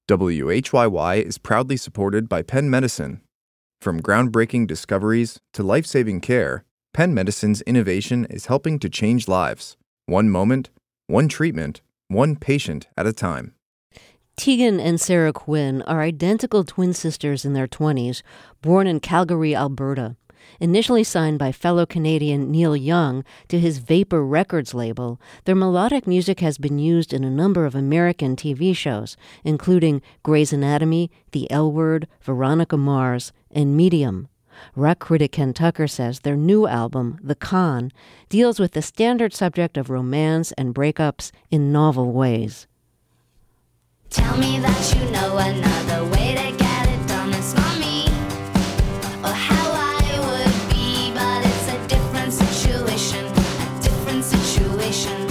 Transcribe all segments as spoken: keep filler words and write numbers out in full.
W H Y Y is proudly supported by Penn Medicine. From groundbreaking discoveries to life-saving care, Penn Medicine's innovation is helping to change lives, one moment, one treatment, one patient at a time. Tegan and Sarah Quinn are identical twin sisters in their twenties, born in Calgary, Alberta. Initially signed by fellow Canadian Neil Young to his Vapor Records label, their melodic music has been used in a number of American T V shows, including Grey's Anatomy, The L Word, Veronica Mars, and Medium. Rock critic Ken Tucker says their new album, The Con, deals with the standard subject of romance and breakups in novel ways. Tell me that you know another way to get it done. It's not me, or how I would be, but it's a different situation, a different situation.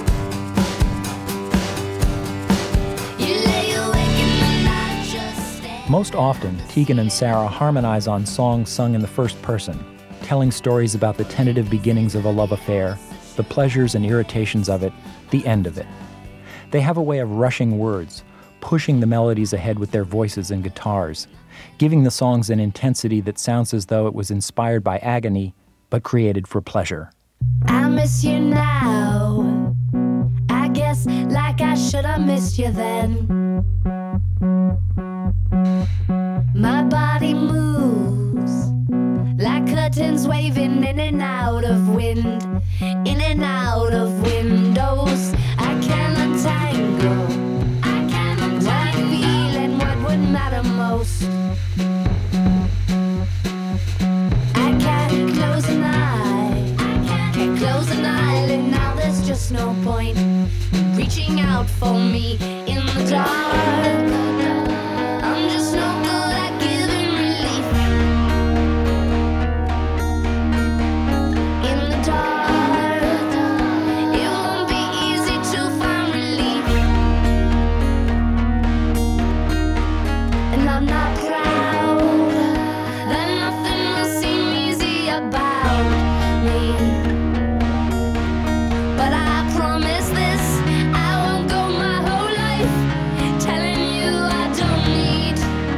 You lay awake in the night just stay. Most often, Tegan and Sarah harmonize on songs sung in the first person, telling stories about the tentative beginnings of a love affair, the pleasures and irritations of it, the end of it. They have a way of rushing words, pushing the melodies ahead with their voices and guitars, giving the songs an intensity that sounds as though it was inspired by agony, but created for pleasure. I miss you now. I guess like I should have missed you then. My body moves like curtains waving in and out of wind, in and out of windows. I can't untangle. Matter most. I can't close an eye. I can't close an eyelid. Now there's just no point in reaching out for me in the dark. I'm just no good at giving relief. In the dark, it won't be easy to find relief. And I'm not proud that nothing will seem easy about me. But I promise this, I won't go my whole life telling you I don't need.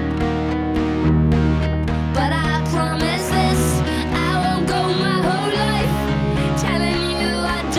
But I promise this, I won't go my whole life telling you I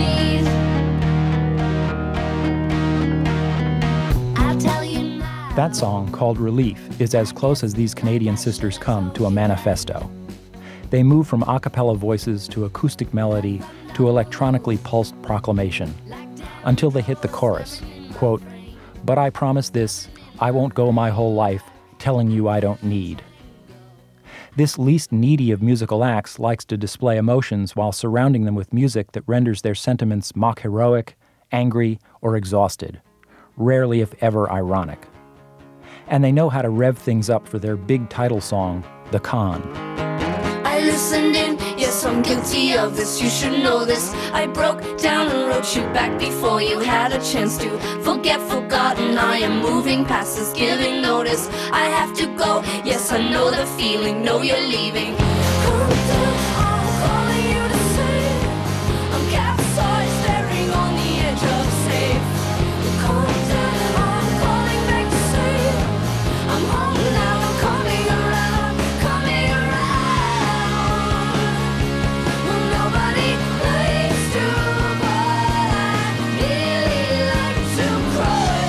don't need. I'll tell you now. That song, called Relief, is as close as these Canadian sisters come to a manifesto. They move from a cappella voices to acoustic melody to electronically pulsed proclamation, until they hit the chorus, quote, "But I promise this, I won't go my whole life telling you I don't need." This least needy of musical acts likes to display emotions while surrounding them with music that renders their sentiments mock heroic, angry, or exhausted, rarely if ever ironic. And they know how to rev things up for their big title song, The Con. I listened in, yes, I'm guilty of this, you should know this. I broke down and wrote you back before you had a chance to forget, forgotten. I am moving past this, giving notice. I have to go, yes, I know the feeling, know you're leaving. Come down, I'm calling you to say I'm capsized, staring on the edge of safe. Come down, I'm calling back to say I'm home now, I'm coming around, coming around. Well, nobody likes to, but I really like to cry.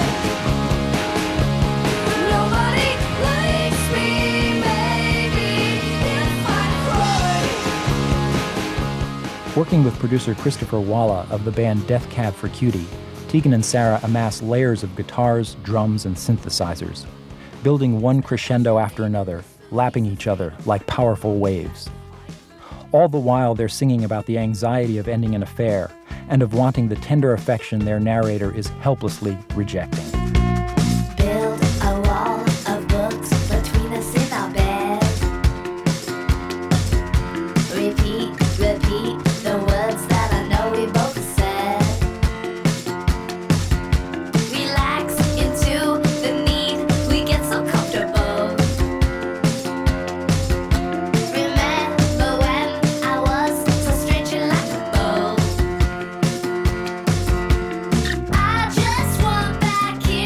Nobody likes me, maybe, if I cry. Working with producer Christopher Walla of the band Death Cab for Cutie, Tegan and Sarah amass layers of guitars, drums, and synthesizers, building one crescendo after another, lapping each other like powerful waves. All the while, they're singing about the anxiety of ending an affair and of wanting the tender affection their narrator is helplessly rejecting. Build a wall of books between us in our bed. Repeat, repeat the words that I know we both said. Relax into the need, we get so comfortable. Remember when I was so strange and likable? I just want back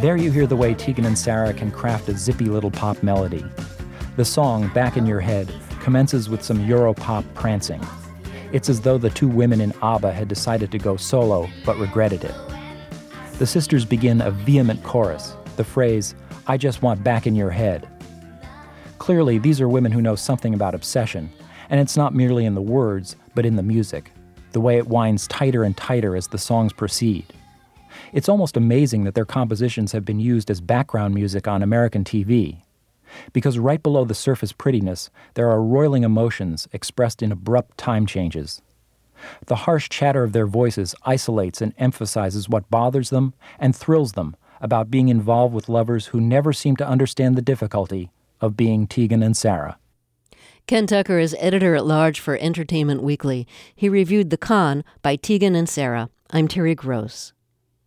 There you hear the way Tegan and Sara can craft a zippy little pop melody. The song, Back in Your Head, commences with some Europop prancing. It's as though the two women in ABBA had decided to go solo, but regretted it. The sisters begin a vehement chorus, the phrase, "I just want back in your head." Clearly, these are women who know something about obsession, and it's not merely in the words, but in the music, the way it winds tighter and tighter as the songs proceed. It's almost amazing that their compositions have been used as background music on American T V, because right below the surface prettiness, there are roiling emotions expressed in abrupt time changes. The harsh chatter of their voices isolates and emphasizes what bothers them and thrills them about being involved with lovers who never seem to understand the difficulty of being Tegan and Sara. Ken Tucker is editor-at-large for Entertainment Weekly. He reviewed The Con by Tegan and Sara. I'm Terry Gross.